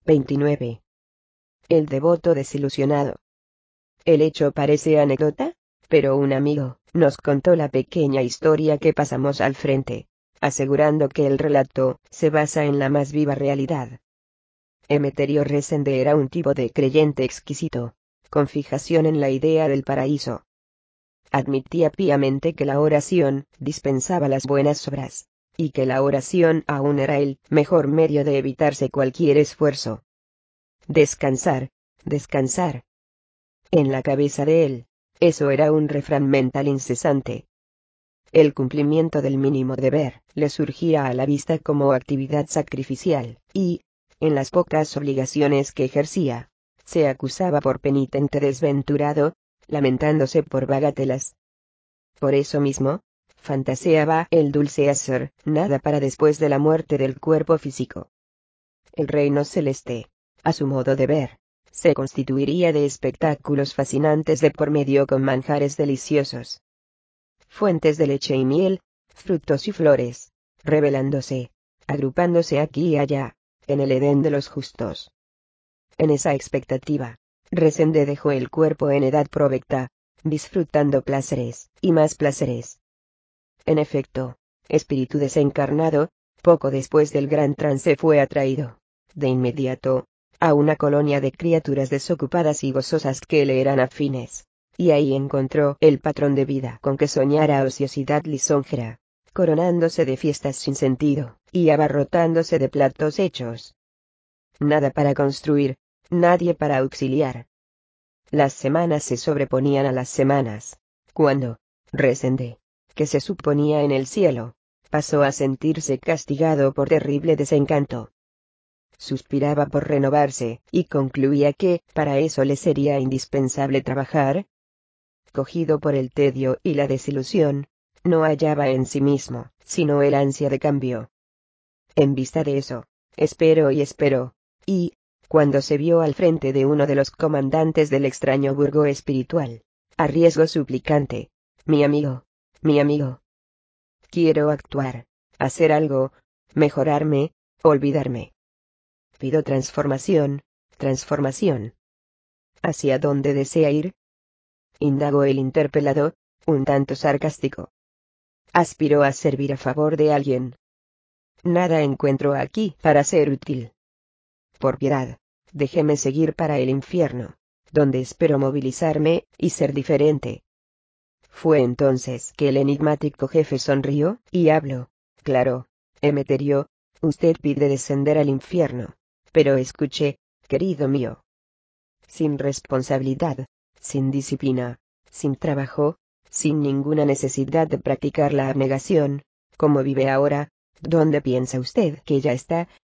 29. El devoto desilusionado. El hecho parece anécdota, pero un amigo nos contó la pequeña historia que pasamos al frente, asegurando que el relato se basa en la más viva realidad. Emeterio Resende era un tipo de creyente exquisito, con fijación en la idea del paraíso. Admitía piamente que la oración dispensaba las buenas obras, y que la oración aún era el mejor medio de evitarse cualquier esfuerzo. Descansar, descansar. En la cabeza de él, eso era un refrán mental incesante. El cumplimiento del mínimo deber le surgía a la vista como actividad sacrificial, y, en las pocas obligaciones que ejercía, se acusaba por penitente desventurado, lamentándose por bagatelas. Por eso mismo, fantaseaba el dulce hacer nada para después de la muerte del cuerpo físico. El reino celeste, a su modo de ver, se constituiría de espectáculos fascinantes de por medio con manjares deliciosos. Fuentes de leche y miel, frutos y flores, revelándose, agrupándose aquí y allá, en el Edén de los justos. En esa expectativa, Resende dejó el cuerpo en edad provecta, disfrutando placeres, y más placeres. En efecto, espíritu desencarnado, poco después del gran trance fue atraído, de inmediato, a una colonia de criaturas desocupadas y gozosas que le eran afines, y ahí encontró el patrón de vida con que soñara ociosidad lisonjera, coronándose de fiestas sin sentido, y abarrotándose de platos hechos. Nada para construir, nadie para auxiliar. Las semanas se sobreponían a las semanas, cuando, Resende, que se suponía en el cielo, pasó a sentirse castigado por terrible desencanto. Suspiraba por renovarse, y concluía que, para eso le sería indispensable trabajar. Cogido por el tedio y la desilusión, no hallaba en sí mismo, sino el ansia de cambio. En vista de eso, esperó y esperó, y, cuando se vio al frente de uno de los comandantes del extraño burgo espiritual, arriesgó suplicante: mi amigo, quiero actuar, hacer algo, mejorarme, olvidarme. Pido transformación, transformación. ¿Hacia dónde desea ir?, indagó el interpelado, un tanto sarcástico. Aspiro a servir a favor de alguien. Nada encuentro aquí para ser útil. Por piedad, déjeme seguir para el infierno, donde espero movilizarme y ser diferente. Fue entonces que el enigmático jefe sonrió, y habló: claro, Emeterio, usted pide descender al infierno, pero escuche, querido mío. Sin responsabilidad, sin disciplina, sin trabajo, sin ninguna necesidad de practicar la abnegación, como vive ahora, ¿dónde piensa usted que ya está?